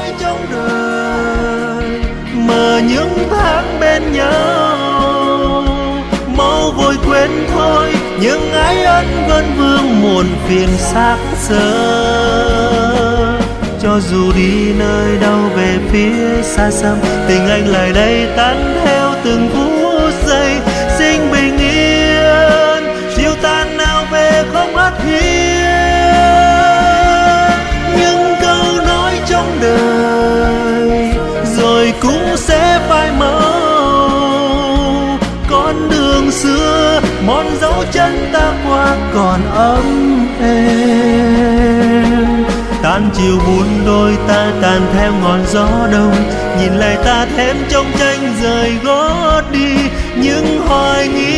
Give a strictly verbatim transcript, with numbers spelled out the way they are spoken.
trong đời, mờ những tháng bên nhau, mau vội quên thôi những ái ân vẫn vương muộn phiền xác xơ. Cho dù đi nơi đâu về phía xa xăm, tình anh lại đây tan theo từng phút giây. Sinh bình yên, chiều tan nào về không ắt hiên. Những câu nói trong đời rồi cũng sẽ phai màu. Con đường xưa mòn dấu chân ta qua còn ấm êm. Tan chiều buồn đôi ta tàn theo ngọn gió đông, nhìn lại ta thêm trong tranh rời gót đi những hoài nghi.